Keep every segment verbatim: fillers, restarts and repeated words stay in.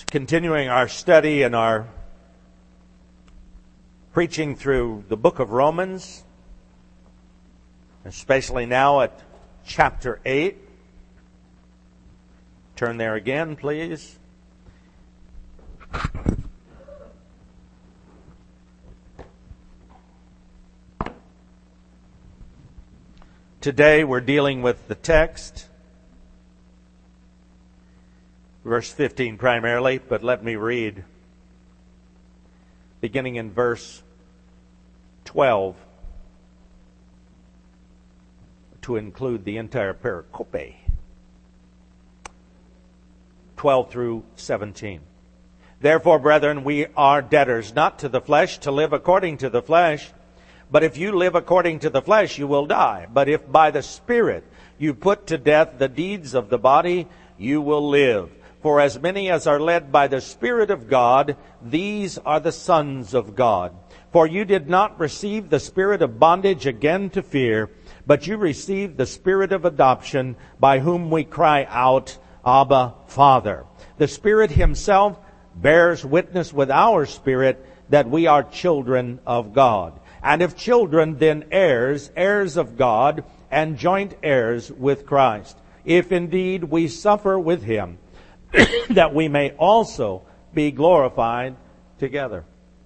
continuing our study and our preaching through the book of Romans, especially now at chapter eight. Turn there again, please. Today we're dealing with the text, verse fifteen primarily, but let me read beginning in verse twelve to include the entire pericope, twelve through seventeen. Therefore, brethren, we are debtors not to the flesh to live according to the flesh. But if you live according to the flesh, you will die. But if by the Spirit you put to death the deeds of the body, you will live. For as many as are led by the Spirit of God, these are the sons of God. For you did not receive the spirit of bondage again to fear, but you received the Spirit of adoption, by whom we cry out, Abba, Father. The Spirit Himself bears witness with our spirit that we are children of God. And if children, then heirs, heirs of God, and joint heirs with Christ. If indeed we suffer with Him, that we may also be glorified together.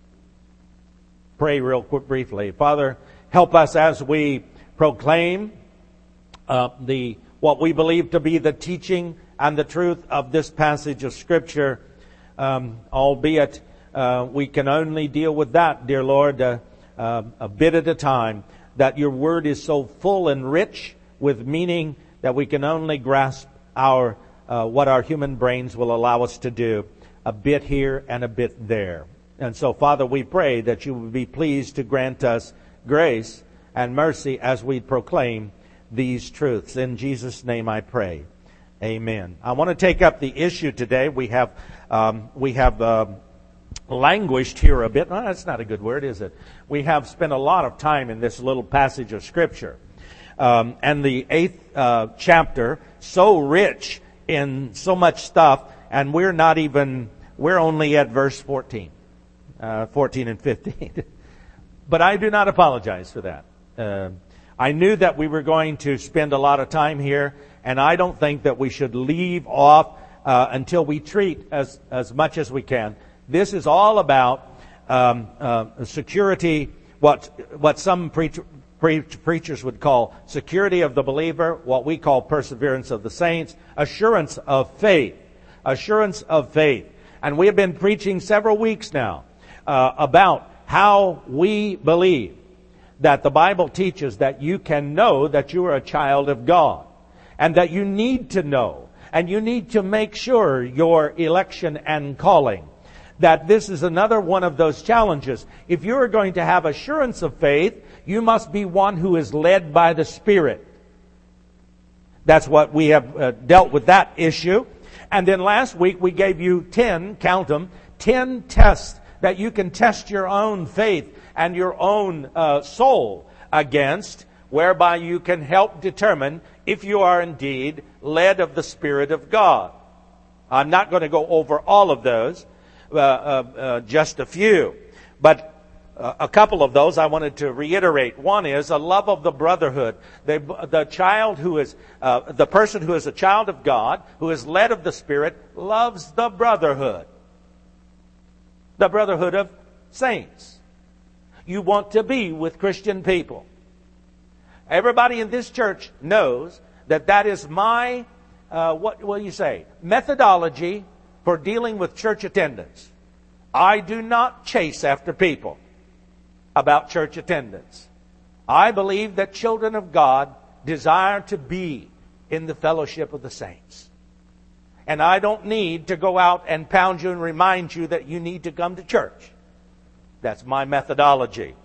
Pray real quick, briefly. Father, help us as we proclaim uh, the what we believe to be the teaching and the truth of this passage of Scripture, um, albeit uh, we can only deal with that, dear Lord, uh, Uh, a bit at a time, that your word is so full and rich with meaning that we can only grasp our uh, what our human brains will allow us to do, a bit here and a bit there. And so, Father, we pray that you would be pleased to grant us grace and mercy as we proclaim these truths. In Jesus' name I pray. Amen. I want to take up the issue today. We have um, we have uh, languished here a bit. Well, that's not a good word, is it? We have spent a lot of time in this little passage of Scripture. Um, and the eighth uh, chapter, so rich in so much stuff, and we're not even, we're only at verse fourteen. Uh, fourteen and fifteen. But I do not apologize for that. Uh, I knew that we were going to spend a lot of time here, and I don't think that we should leave off uh, until we treat as, as much as we can. This is all about um, uh, security, what what some preach, preach, preachers would call security of the believer, what we call perseverance of the saints, assurance of faith, assurance of faith. And we have been preaching several weeks now uh, about how we believe that the Bible teaches that you can know that you are a child of God, and that you need to know, and you need to make sure your election and calling. That this is another one of those challenges. If you are going to have assurance of faith, you must be one who is led by the Spirit. That's what we have uh, dealt with that issue. And then last week we gave you ten, count them, ten tests that you can test your own faith and your own uh, soul against, whereby you can help determine if you are indeed led of the Spirit of God. I'm not going to go over all of those. Uh, uh, uh, just a few. But uh, a couple of those I wanted to reiterate. One is a love of the brotherhood. The, the child who is, uh, the person who is a child of God, who is led of the Spirit, loves the brotherhood. The brotherhood of saints. You want to be with Christian people. Everybody in this church knows that that is my, uh, what will you say, methodology for dealing with church attendance. I do not chase after people about church attendance. I believe that children of God desire to be in the fellowship of the saints. And I don't need to go out and pound you and remind you that you need to come to church. That's my methodology.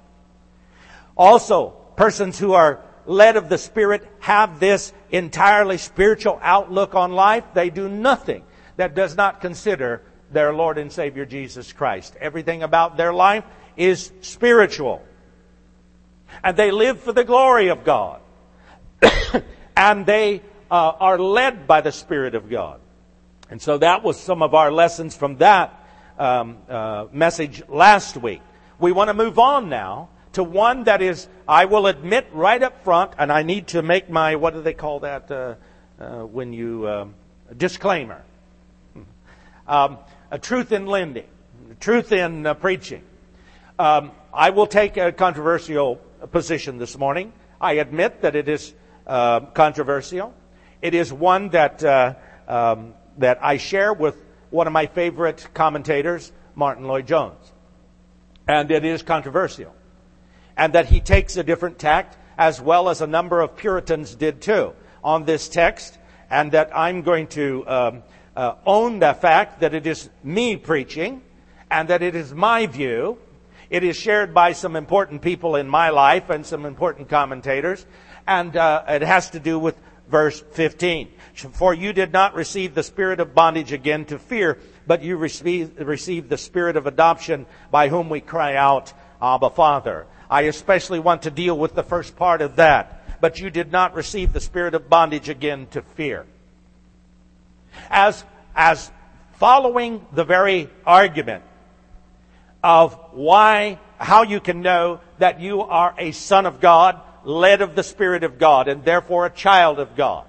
Also, persons who are led of the Spirit have this entirely spiritual outlook on life. They do nothing that does not consider their Lord and Savior Jesus Christ. Everything about their life is spiritual. And they live for the glory of God. And they uh, are led by the Spirit of God. And so that was some of our lessons from that um, uh, message last week. We want to move on now to one that is, I will admit right up front, and I need to make my, what do they call that uh, uh, when you, um, disclaimer. Um, a truth in lending, truth in uh, preaching. Um, I will take a controversial position this morning. I admit that it is uh, controversial. It is one that uh, um, that I share with one of my favorite commentators, Martin Lloyd-Jones. And it is controversial. And that he takes a different tact, as well as a number of Puritans did too, on this text. And that I'm going to um, uh, own the fact that it is me preaching, and that it is my view. It is shared by some important people in my life and some important commentators. And uh, it has to do with verse fifteen. For you did not receive the spirit of bondage again to fear, but you received, received the spirit of adoption, by whom we cry out, Abba, Father. I especially want to deal with the first part of that. But you did not receive the spirit of bondage again to fear. As, as following the very argument of why, how you can know that you are a son of God, led of the Spirit of God, and therefore a child of God.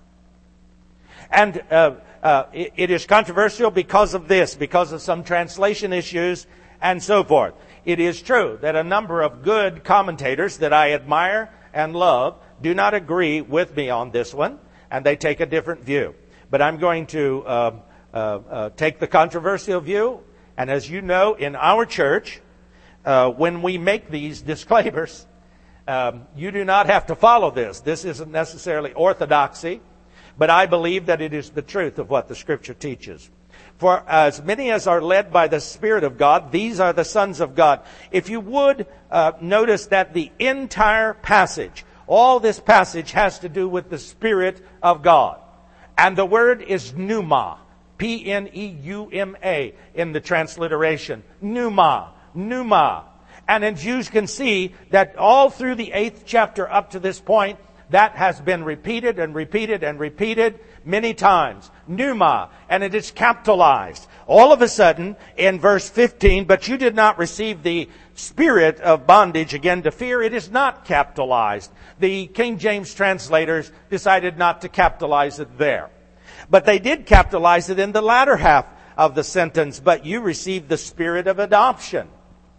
And uh, uh, it, it is controversial because of this, because of some translation issues and so forth. It is true that a number of good commentators that I admire and love do not agree with me on this one, and they take a different view. But I'm going to uh, uh, uh, take the controversial view. And as you know, in our church, uh, when we make these disclaimers, um, you do not have to follow this. This isn't necessarily orthodoxy, but I believe that it is the truth of what the Scripture teaches. For as many as are led by the Spirit of God, these are the sons of God. If you would uh, notice that the entire passage, all this passage has to do with the Spirit of God. And the word is pneuma. P N E U M A in the transliteration. Pneuma. Pneuma. And as you can see that all through the eighth chapter up to this point, that has been repeated and repeated and repeated many times. Pneuma. And it is capitalized. All of a sudden, in verse fifteen, but you did not receive the spirit of bondage again to fear. It is not capitalized. The King James translators decided not to capitalize it there. But they did capitalize it in the latter half of the sentence. But you received the spirit of adoption.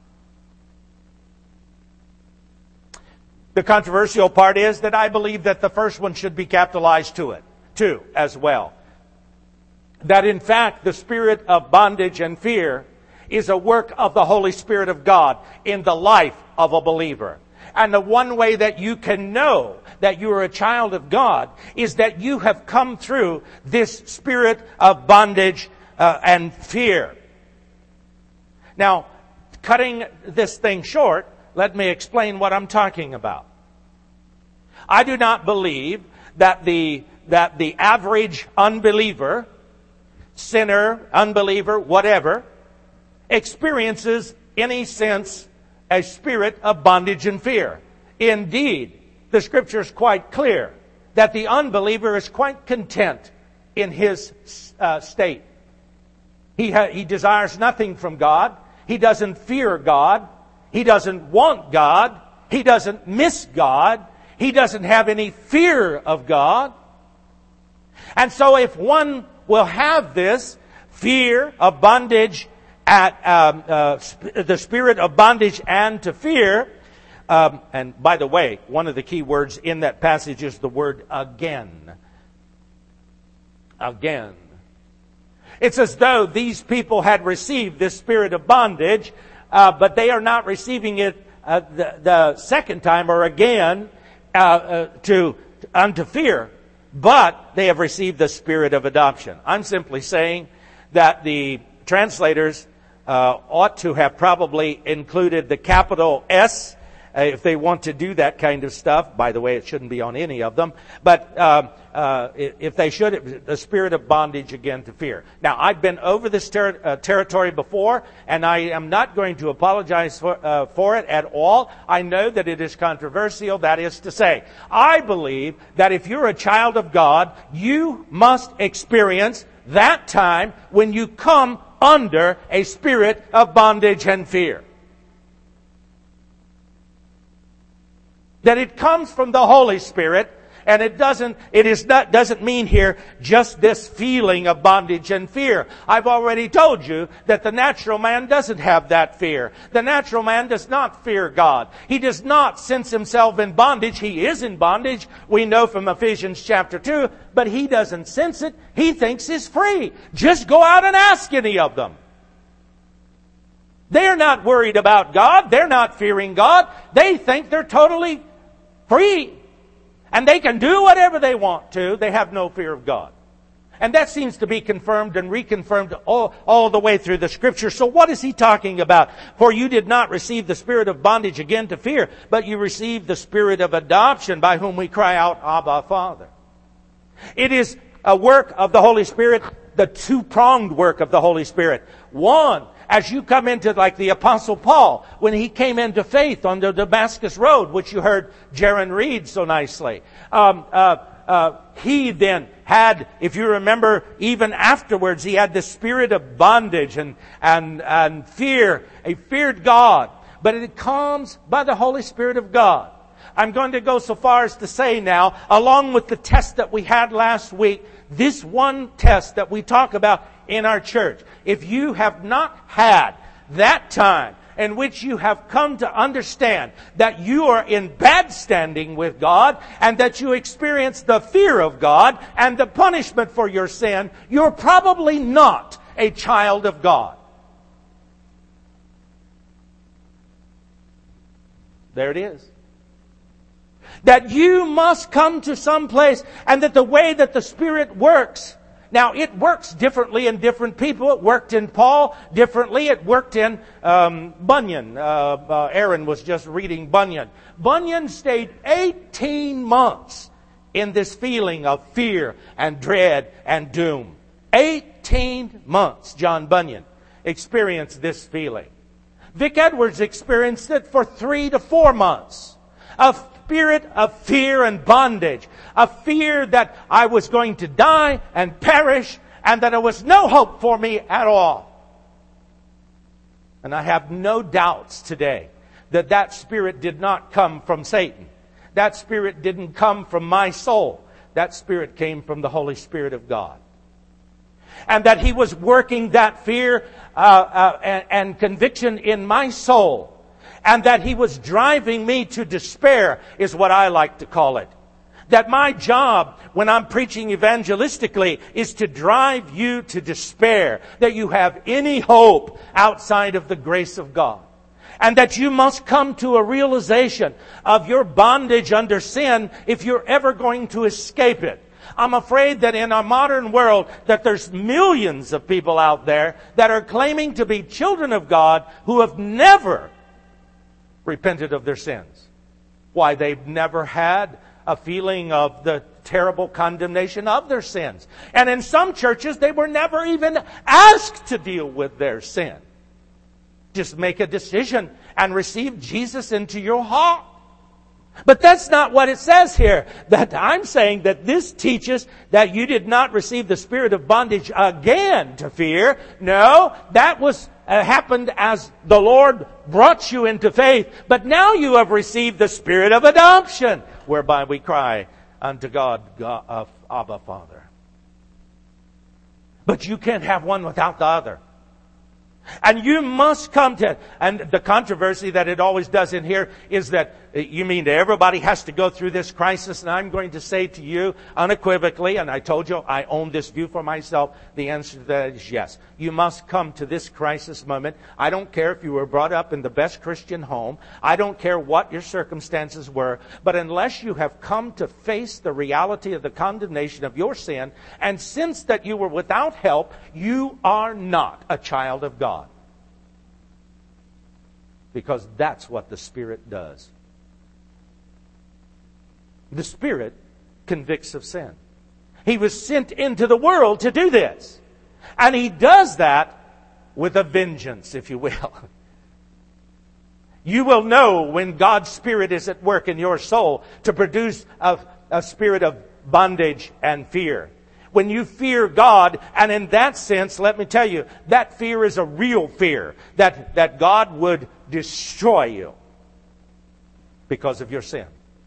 The controversial part is that I believe that the first one should be capitalized to it, too, as well. That in fact, the spirit of bondage and fear is a work of the Holy Spirit of God in the life of a believer. And the one way that you can know that you are a child of God is that you have come through this spirit of bondage uh, and fear. Now, cutting this thing short, let me explain what I'm talking about. I do not believe that the that the average unbeliever, sinner, unbeliever, whatever, experiences any sense a spirit of bondage and fear. Indeed, the Scripture is quite clear that the unbeliever is quite content in his uh, state. He ha- he desires nothing from God. He doesn't fear God. He doesn't want God. He doesn't miss God. He doesn't have any fear of God. And so if one will have this fear of bondage, at um, uh, sp- the spirit of bondage and to fear, um, and by the way, one of the key words in that passage is the word again. Again. It's as though these people had received this spirit of bondage, uh, but they are not receiving it uh, the, the second time or again uh, uh, to unto fear, but they have received the spirit of adoption. I'm simply saying that the translators uh, ought to have probably included the capital S uh, if they want to do that kind of stuff. By the way, it shouldn't be on any of them. But uh, uh, if they should, it, the spirit of bondage again to fear. Now, I've been over this ter- uh, territory before, and I am not going to apologize for, uh, for it at all. I know that it is controversial. That is to say, I believe that if you're a child of God, you must experience that time when you come under a spirit of bondage and fear. That it comes from the Holy Spirit, and it doesn't, it is not, doesn't mean here just this feeling of bondage and fear. I've already told you that the natural man doesn't have that fear. The natural man does not fear God. He does not sense himself in bondage. He is in bondage. We know from Ephesians chapter two, but he doesn't sense it. He thinks he's free. Just go out and ask any of them. They're not worried about God. They're not fearing God. They think they're totally free. And they can do whatever they want to. They have no fear of God. And that seems to be confirmed and reconfirmed all, all the way through the Scripture. So what is he talking about? For you did not receive the spirit of bondage again to fear, but you received the spirit of adoption, by whom we cry out, Abba, Father. It is a work of the Holy Spirit, the two-pronged work of the Holy Spirit. One, as you come into, like the Apostle Paul, when he came into faith on the Damascus Road, which you heard Jaron read so nicely. Um, uh, uh, he then had, if you remember, even afterwards, he had the spirit of bondage and, and, and fear. He feared God. But it comes by the Holy Spirit of God. I'm going to go so far as to say now, along with the test that we had last week, this one test that we talk about in our church, if you have not had that time in which you have come to understand that you are in bad standing with God and that you experience the fear of God and the punishment for your sin, you're probably not a child of God. There it is. That you must come to some place, and that the way that the Spirit works, now it works differently in different people. It worked in Paul differently. It worked in um, Bunyan. Uh, uh, Aaron was just reading Bunyan. Bunyan stayed eighteen months in this feeling of fear and dread and doom. eighteen months, John Bunyan experienced this feeling. Vic Edwards experienced it for three to four months. A spirit of fear and bondage. A fear that I was going to die and perish and that there was no hope for me at all. And I have no doubts today that that spirit did not come from Satan. That spirit didn't come from my soul. That spirit came from the Holy Spirit of God. And that He was working that fear uh, uh, and, and conviction in my soul. And that He was driving me to despair is what I like to call it. That my job when I'm preaching evangelistically is to drive you to despair. That you have any hope outside of the grace of God. And that you must come to a realization of your bondage under sin if you're ever going to escape it. I'm afraid that in our modern world that there's millions of people out there that are claiming to be children of God who have never repented of their sins. Why, they've never had a feeling of the terrible condemnation of their sins. And in some churches, they were never even asked to deal with their sin. Just make a decision and receive Jesus into your heart. But that's not what it says here. That I'm saying that this teaches that you did not receive the spirit of bondage again to fear. No, that was uh, happened as the Lord brought you into faith. But now you have received the spirit of adoption, whereby we cry unto God, God of Abba, Father. But you can't have one without the other. And you must come to, and the controversy that it always does in here is that you mean that everybody has to go through this crisis. And I'm going to say to you unequivocally, and I told you I own this view for myself, the answer to that is yes. You must come to this crisis moment. I don't care if you were brought up in the best Christian home. I don't care what your circumstances were. But unless you have come to face the reality of the condemnation of your sin, and since that you were without help, you are not a child of God. Because that's what the Spirit does. The Spirit convicts of sin. He was sent into the world to do this. And He does that with a vengeance, if you will. You will know when God's Spirit is at work in your soul to produce a, a spirit of bondage and fear. When you fear God, and in that sense, let me tell you, that fear is a real fear. That, that God would destroy you because of your sin.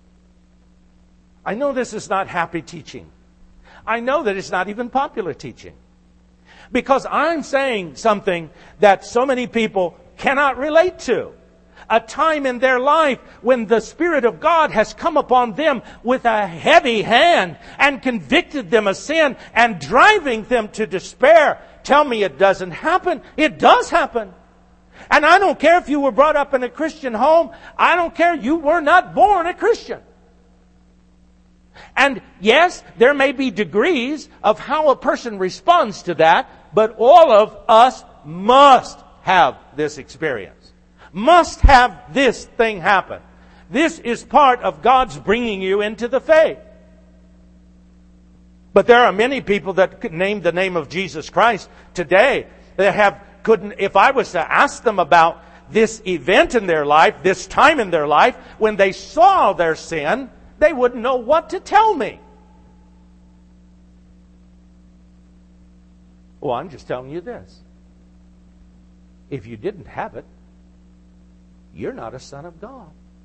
I know this is not happy teaching. I know that it's not even popular teaching. Because I'm saying something that so many people cannot relate to. A time in their life when the Spirit of God has come upon them with a heavy hand and convicted them of sin and driving them to despair. Tell me it doesn't happen. It does happen. And I don't care if you were brought up in a Christian home. I don't care. You were not born a Christian. And yes, there may be degrees of how a person responds to that, but all of us must have this experience. Must have this thing happen. This is part of God's bringing you into the faith. But there are many people that could name the name of Jesus Christ today that have couldn't. If I was to ask them about this event in their life, this time in their life, when they saw their sin, they wouldn't know what to tell me. Well, I'm just telling you this. If you didn't have it, you're not a son of God.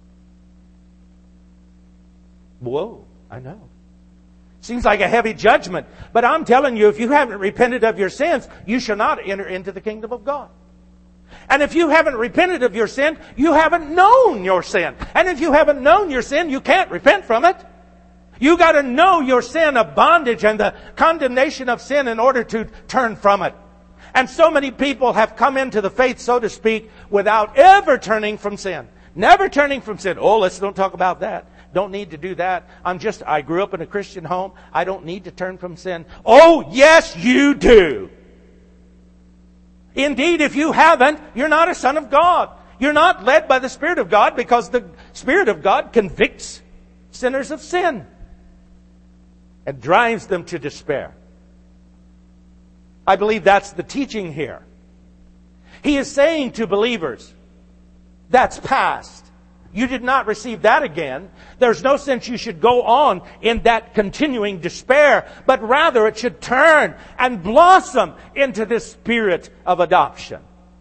Whoa, I know. Seems like a heavy judgment. But I'm telling you, if you haven't repented of your sins, you shall not enter into the kingdom of God. And if you haven't repented of your sin, you haven't known your sin. And if you haven't known your sin, you can't repent from it. You got to know your sin of bondage and the condemnation of sin in order to turn from it. And so many people have come into the faith, so to speak, without ever turning from sin. Never turning from sin. Oh, let's don't talk about that. Don't need to do that. I'm just, I grew up in a Christian home. I don't need to turn from sin. Oh, yes, you do. Indeed, if you haven't, you're not a son of God. You're not led by the Spirit of God, because the Spirit of God convicts sinners of sin and drives them to despair. I believe that's the teaching here. He is saying to believers, that's past. You did not receive that again. There's no sense you should go on in that continuing despair, but rather it should turn and blossom into this spirit of adoption.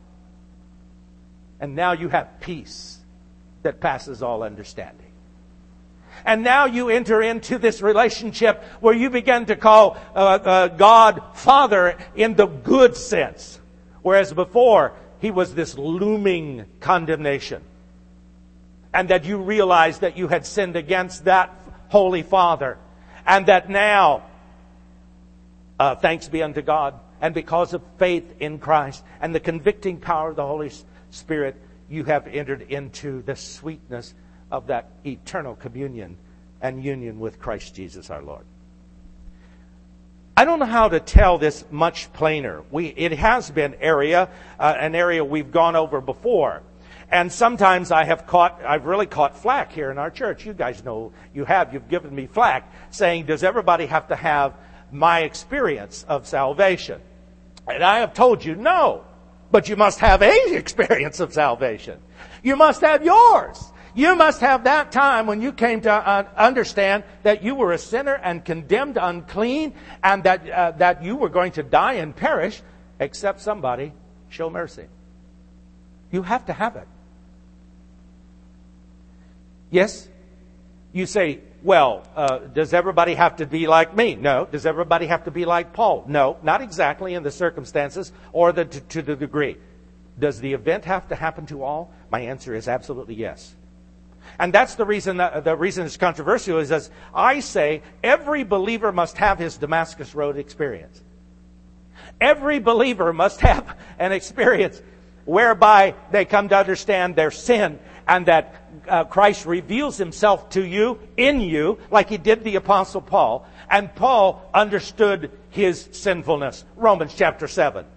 And now you have peace that passes all understanding. And now you enter into this relationship where you begin to call uh, uh, God Father in the good sense. Whereas before, He was this looming condemnation. And that you realized that you had sinned against that Holy Father. And that now, uh, thanks be unto God, and because of faith in Christ and the convicting power of the Holy Spirit, you have entered into the sweetness of that eternal communion and union with Christ Jesus our Lord. I don't know how to tell this much plainer. We, it has been area, uh, an area we've gone over before. And sometimes I have caught, I've really caught flack here in our church. You guys know you have, you've given me flack, saying, does everybody have to have my experience of salvation? And I have told you, no. But you must have a experience of salvation. You must have yours. You must have that time when you came to uh, understand that you were a sinner and condemned unclean, and that uh, that you were going to die and perish, except somebody show mercy. You have to have it. Yes? You say, well, uh, does everybody have to be like me? No. Does everybody have to be like Paul? No, not exactly in the circumstances or the, to, to the degree. Does the event have to happen to all? My answer is absolutely yes. And that's the reason that, the reason it's controversial is, as I say, every believer must have his Damascus Road experience. Every believer must have an experience whereby they come to understand their sin, and that uh, Christ reveals Himself to you, in you, like He did the Apostle Paul. And Paul understood his sinfulness. Romans chapter seven.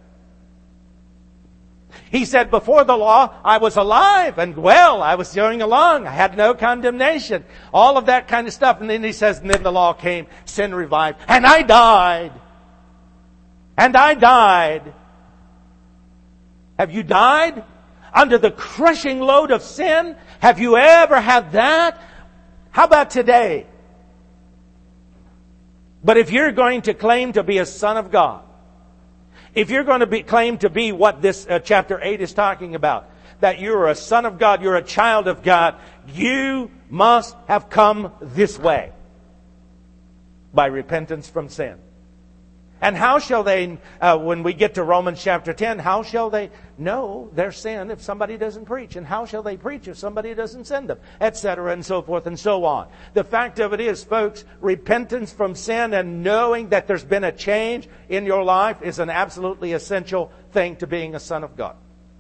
He said, before the law, I was alive and well. I was going along. I had no condemnation. All of that kind of stuff. And then he says, and then the law came. Sin revived. And I died. And I died. Have you died under the crushing load of sin? Have you ever had that? How about today? But if you're going to claim to be a son of God, if you're going to be, claim to be what this uh, chapter eight is talking about, that you're a son of God, you're a child of God, you must have come this way. By repentance from sin. And how shall they, uh, when we get to Romans chapter ten, how shall they know their sin if somebody doesn't preach? And how shall they preach if somebody doesn't send them? Etc. and so forth and so on. The fact of it is, folks, repentance from sin and knowing that there's been a change in your life is an absolutely essential thing to being a son of God.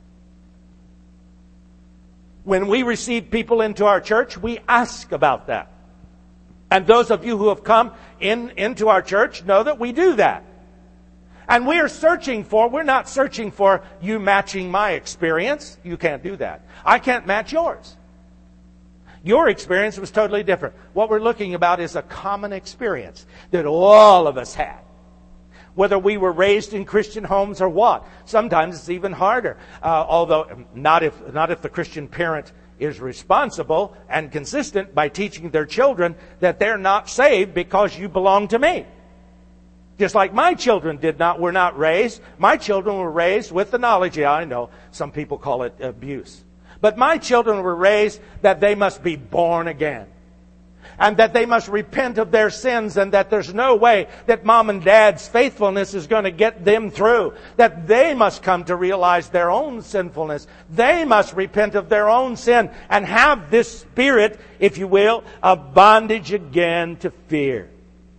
When we receive people into our church, we ask about that. And those of you who have come in into our church know that we do that. And we are searching for, we're not searching for you matching my experience. You can't do that. I can't match yours. Your experience was totally different. What we're looking about is a common experience that all of us had. Whether we were raised in Christian homes or what. Sometimes it's even harder. Uh, although, not if, not if the Christian parent is responsible and consistent by teaching their children that they're not saved because you belong to me. Just like my children did not, were not raised. My children were raised with the knowledge. Yeah, I know some people call it abuse. But my children were raised that they must be born again. And that they must repent of their sins, and that there's no way that mom and dad's faithfulness is going to get them through. That they must come to realize their own sinfulness. They must repent of their own sin and have this spirit, if you will, of bondage again to fear.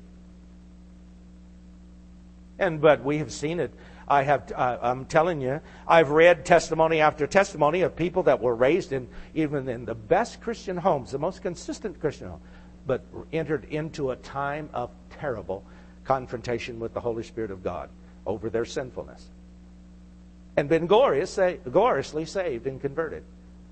And but we have seen it. I have, uh, I'm telling you, I've read testimony after testimony of people that were raised in even in the best Christian homes, the most consistent Christian homes, but entered into a time of terrible confrontation with the Holy Spirit of God over their sinfulness. And been glorious, say, gloriously saved and converted.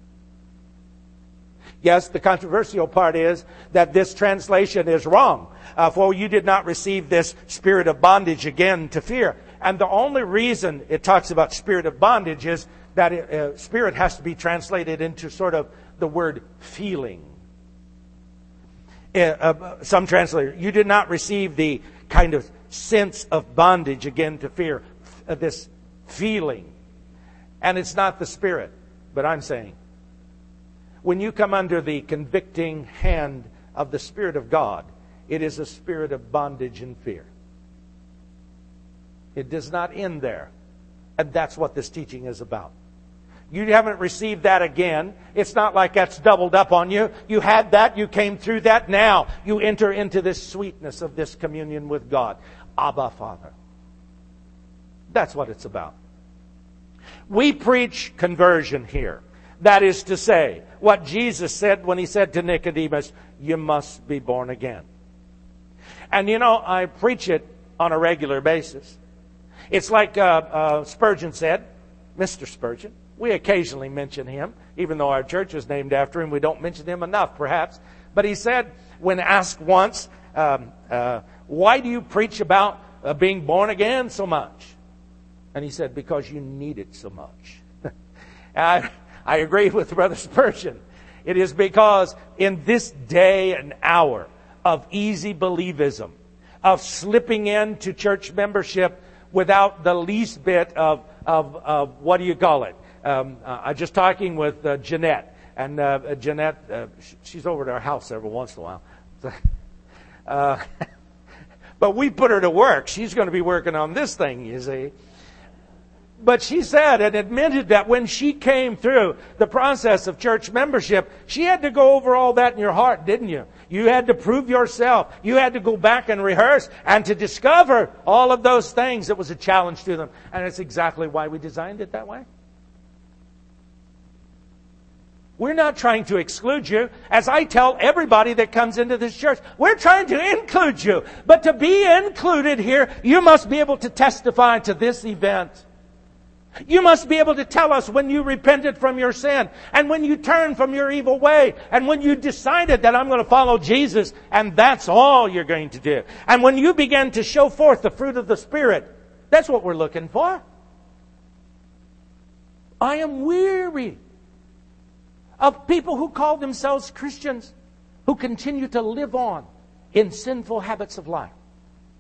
Yes, the controversial part is that this translation is wrong. Uh, for you did not receive this spirit of bondage again to fear. And the only reason it talks about spirit of bondage is that it, uh, spirit has to be translated into sort of the word feeling. Uh, uh, some translators, you did not receive the kind of sense of bondage again to fear. Uh, this feeling. And it's not the spirit, but I'm saying, when you come under the convicting hand of the Spirit of God, it is a spirit of bondage and fear. It does not end there. And that's what this teaching is about. You haven't received that again. It's not like that's doubled up on you. You had that. You came through that. Now you enter into this sweetness of this communion with God. Abba, Father. That's what it's about. We preach conversion here. That is to say, what Jesus said when He said to Nicodemus, you must be born again. And you know, I preach it on a regular basis. It's like uh, uh, Spurgeon said, Mister Spurgeon. We occasionally mention him, even though our church is named after him. We don't mention him enough, perhaps. But he said, when asked once, um, uh, why do you preach about uh, being born again so much? And he said, because you need it so much. I, I agree with Brother Spurgeon. It is because in this day and hour of easy believism, of slipping into church membership without the least bit of, of, of what do you call it? Um, uh, I'm just talking with uh, Jeanette. And uh, Jeanette, uh, she's over at our house every once in a while. uh, but we put her to work. She's going to be working on this thing, you see. But she said and admitted that when she came through the process of church membership, she had to go over all that in your heart, didn't you? You had to prove yourself. You had to go back and rehearse and to discover all of those things. It was a challenge to them. And it's exactly why we designed it that way. We're not trying to exclude you. As I tell everybody that comes into this church, we're trying to include you. But to be included here, you must be able to testify to this event. You must be able to tell us when you repented from your sin and when you turned from your evil way and when you decided that I'm going to follow Jesus and that's all you're going to do. And when you began to show forth the fruit of the Spirit, that's what we're looking for. I am weary of people who call themselves Christians who continue to live on in sinful habits of life.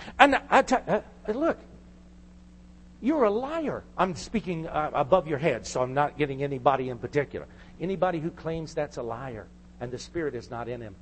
And I t- uh, look, you're a liar. I'm speaking uh, above your head, so I'm not getting anybody in particular. Anybody who claims that's a liar and the Spirit is not in him.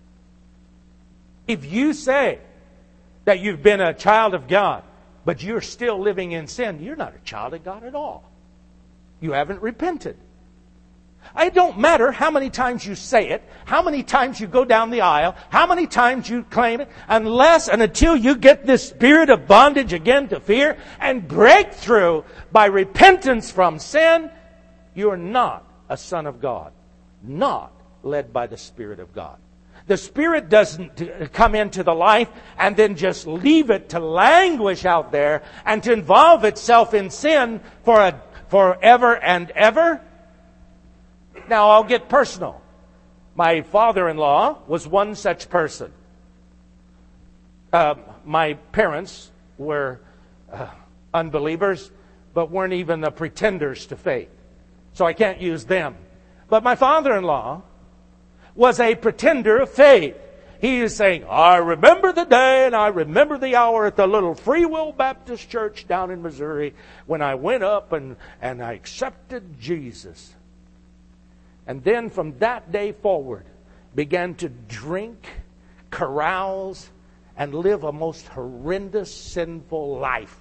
If you say that you've been a child of God, but you're still living in sin, you're not a child of God at all. You haven't repented. It don't matter how many times you say it, how many times you go down the aisle, how many times you claim it, unless and until you get this spirit of bondage again to fear and break through by repentance from sin, you are not a son of God, not led by the Spirit of God. The Spirit doesn't come into the life and then just leave it to languish out there and to involve itself in sin for a, forever and ever. Now, I'll get personal. My father-in-law was one such person. Uh, my parents were uh, unbelievers, but weren't even the pretenders to faith. So I can't use them. But my father-in-law was a pretender of faith. He is saying, I remember the day and I remember the hour at the little Free Will Baptist Church down in Missouri when I went up and, and I accepted Jesus. And then from that day forward, began to drink, carouse, and live a most horrendous, sinful life.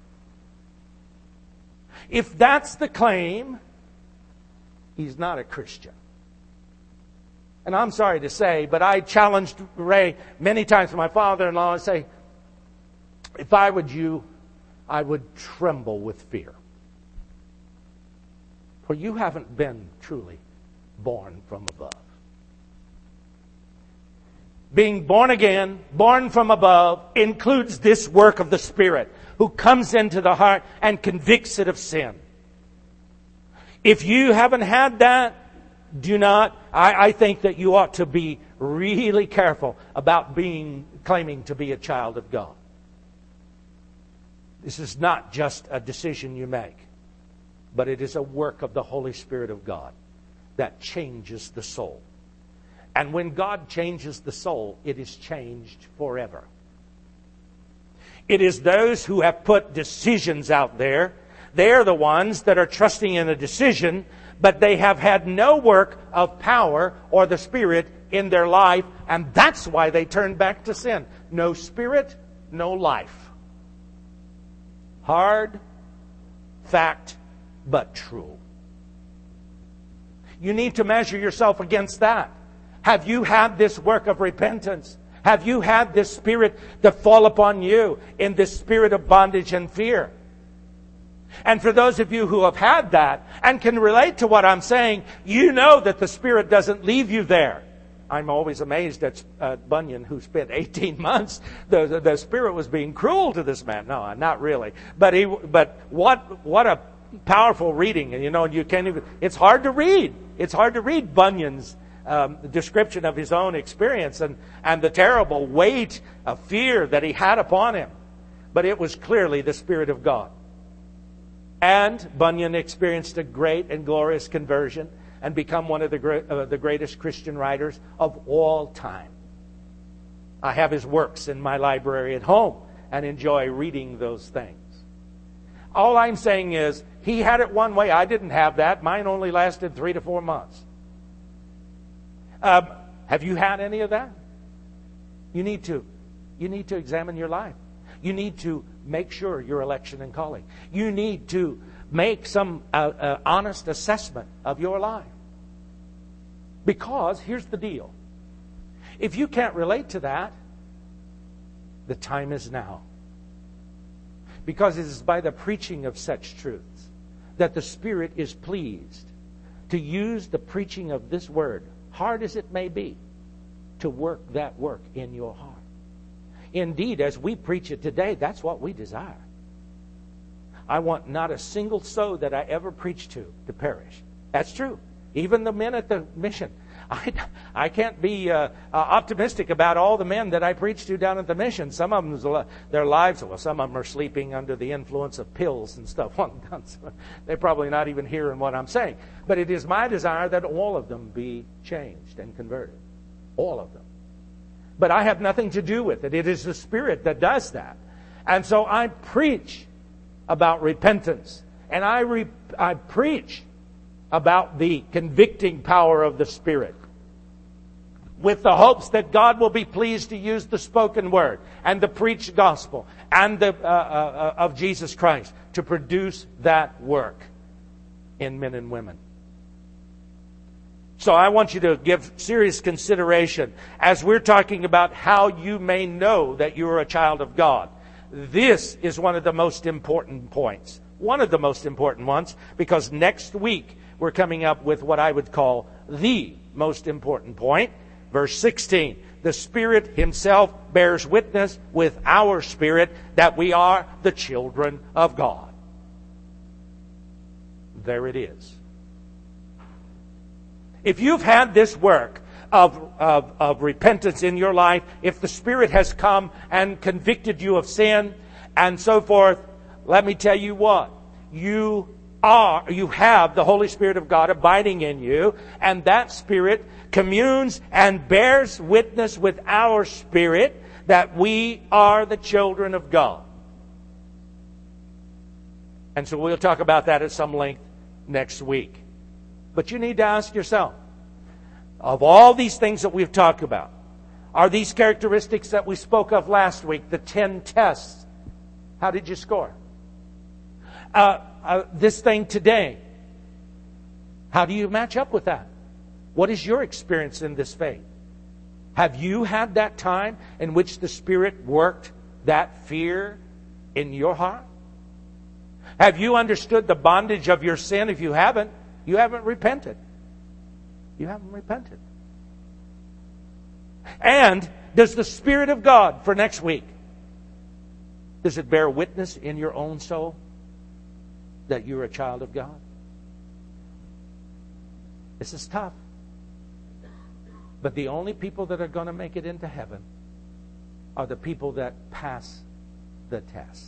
If that's the claim, he's not a Christian. And I'm sorry to say, but I challenged Ray many times to my father-in-law and say, if I were you, I would tremble with fear. For you haven't been truly born from above. Being born again, born from above, includes this work of the Spirit who comes into the heart and convicts it of sin. If you haven't had that, do not, I, I think that you ought to be really careful about being, claiming to be a child of God. This is not just a decision you make, but it is a work of the Holy Spirit of God that changes the soul. And when God changes the soul, it is changed forever. It is those who have put decisions out there. They're the ones that are trusting in a decision, but they have had no work of power or the Spirit in their life, and that's why they turn back to sin. No Spirit, no life. Hard fact, but true. You need to measure yourself against that. Have you had this work of repentance? Have you had this Spirit to fall upon you in this spirit of bondage and fear? And for those of you who have had that and can relate to what I'm saying, you know that the Spirit doesn't leave you there. I'm always amazed at uh, Bunyan, who spent eighteen months. The, the, the Spirit was being cruel to this man. No, not really. But he, but what what a powerful reading. And you know, you can't even. It's hard to read. It's hard to read Bunyan's um, description of his own experience and and the terrible weight of fear that he had upon him. But it was clearly the Spirit of God. And Bunyan experienced a great and glorious conversion and become one of the, great, uh, the greatest Christian writers of all time. I have his works in my library at home and enjoy reading those things. All I'm saying is, he had it one way. I didn't have that. Mine only lasted three to four months. Um, have you had any of that? You need to. You need to examine your life. You need to make sure your election and calling. You need to make some uh, uh, honest assessment of your life. Because, here's the deal. If you can't relate to that, the time is now. Because it is by the preaching of such truths that the Spirit is pleased to use the preaching of this word, hard as it may be, to work that work in your heart. Indeed, as we preach it today, that's what we desire. I want not a single soul that I ever preach to to perish. That's true. Even the men at the mission. I, I can't be uh, uh, optimistic about all the men that I preach to down at the mission. Some of them, their lives, well, some of them are sleeping under the influence of pills and stuff. They're probably not even hearing what I'm saying. But it is my desire that all of them be changed and converted. All of them. But I have nothing to do with it. It is the Spirit that does that. And so I preach about repentance. And I, re- I preach about the convicting power of the Spirit, with the hopes that God will be pleased to use the spoken word and the preached gospel and the, uh, uh, of Jesus Christ to produce that work in men and women. So I want you to give serious consideration as we're talking about how you may know that you are a child of God. This is one of the most important points. One of the most important ones, because next week we're coming up with what I would call the most important point. Verse sixteen, the Spirit Himself bears witness with our spirit that we are the children of God. There it is. If you've had this work of, of, of repentance in your life, if the Spirit has come and convicted you of sin and so forth, let me tell you what, you are, you have the Holy Spirit of God abiding in you, and that Spirit communes and bears witness with our spirit that we are the children of God. And so we'll talk about that at some length next week. But you need to ask yourself, of all these things that we've talked about, are these characteristics that we spoke of last week, the ten tests, how did you score? Uh, uh, this thing today, how do you match up with that? What is your experience in this faith? Have you had that time in which the Spirit worked that fear in your heart? Have you understood the bondage of your sin? If you haven't, you haven't repented. You haven't repented. And does the Spirit of God, for next week, does it bear witness in your own soul that you're a child of God? This is tough. But the only people that are going to make it into heaven are the people that pass the test.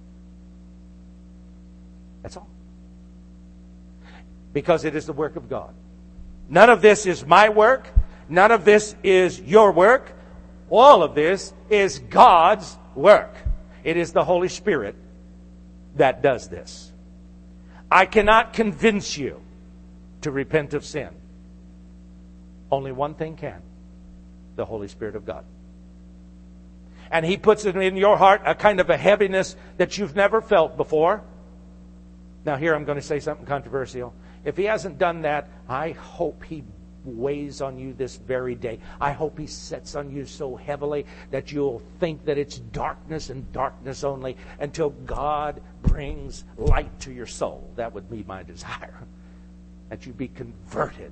That's all. Because it is the work of God. None of this is my work. None of this is your work. All of this is God's work. It is the Holy Spirit that does this. I cannot convince you to repent of sin. Only one thing can. The Holy Spirit of God. And He puts it in your heart a kind of a heaviness that you've never felt before. Now here I'm going to say something controversial. If He hasn't done that, I hope He weighs on you this very day. I hope He sets on you so heavily that you'll think that it's darkness and darkness only until God brings light to your soul. That would be my desire. That you be converted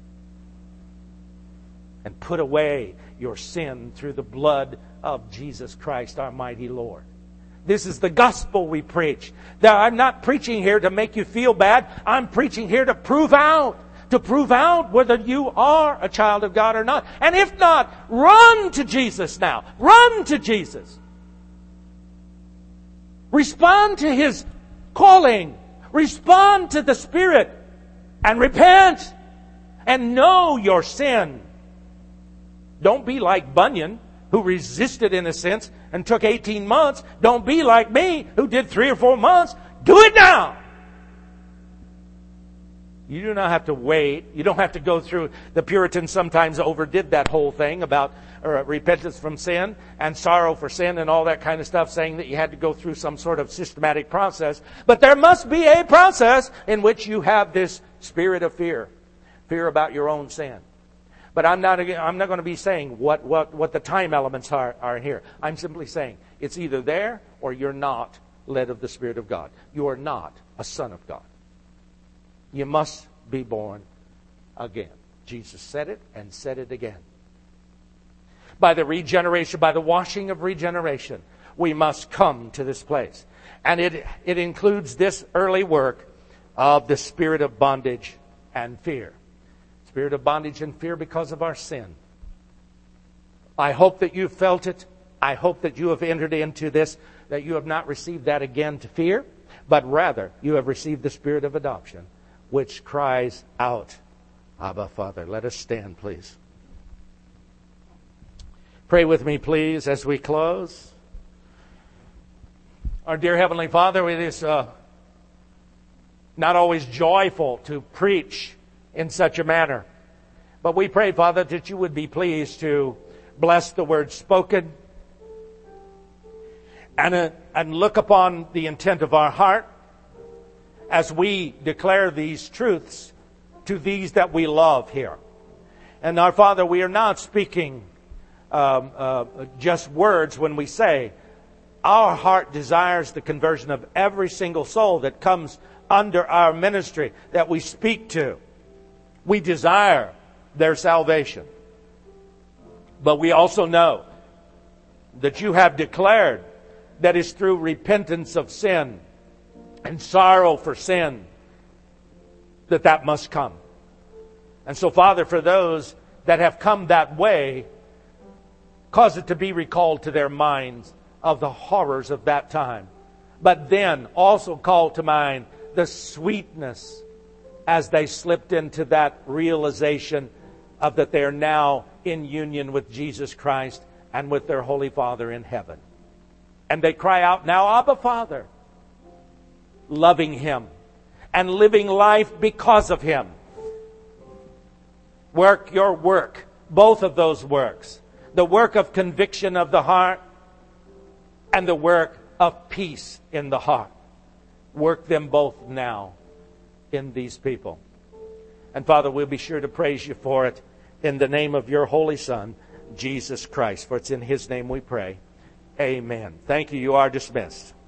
and put away your sin through the blood of Jesus Christ, our mighty Lord. This is the gospel we preach. Now, I'm not preaching here to make you feel bad. I'm preaching here to prove out, to prove out whether you are a child of God or not. And if not, run to Jesus now. Run to Jesus. Respond to His calling. Respond to the Spirit. And repent. And know your sin. Don't be like Bunyan, who resisted in a sense and took eighteen months. Don't be like me, who did three or four months. Do it now. You do not have to wait. You don't have to go through. The Puritans sometimes overdid that whole thing about uh, repentance from sin and sorrow for sin and all that kind of stuff, saying that you had to go through some sort of systematic process. But there must be a process in which you have this spirit of fear. Fear about your own sin. But I'm not, I'm not going to be saying what, what, what the time elements are, are here. I'm simply saying it's either there or you're not led of the Spirit of God. You are not a son of God. You must be born again. Jesus said it and said it again. By the regeneration, by the washing of regeneration, we must come to this place. And it, it includes this early work of the spirit of bondage and fear. Spirit of bondage and fear because of our sin. I hope that you've felt it. I hope that you have entered into this, that you have not received that again to fear, but rather you have received the spirit of adoption, which cries out, Abba, Father. Let us stand, please. Pray with me, please, as we close. Our dear Heavenly Father, it is uh, not always joyful to preach in such a manner. But we pray, Father, that you would be pleased to bless the word spoken and, uh, and look upon the intent of our heart as we declare these truths to these that we love here. And our Father, we are not speaking um, uh, just words when we say our heart desires the conversion of every single soul that comes under our ministry that we speak to. We desire their salvation. But we also know that you have declared that it's through repentance of sin and sorrow for sin that that must come. And so, Father, for those that have come that way, cause it to be recalled to their minds of the horrors of that time. But then also call to mind the sweetness as they slipped into that realization of that they are now in union with Jesus Christ and with their Holy Father in heaven. And they cry out now, Abba, Father, loving Him and living life because of Him. Work your work, both of those works. The work of conviction of the heart and the work of peace in the heart. Work them both now in these people. And Father, we'll be sure to praise you for it in the name of your Holy Son, Jesus Christ. For it's in His name we pray. Amen. Thank you. You are dismissed.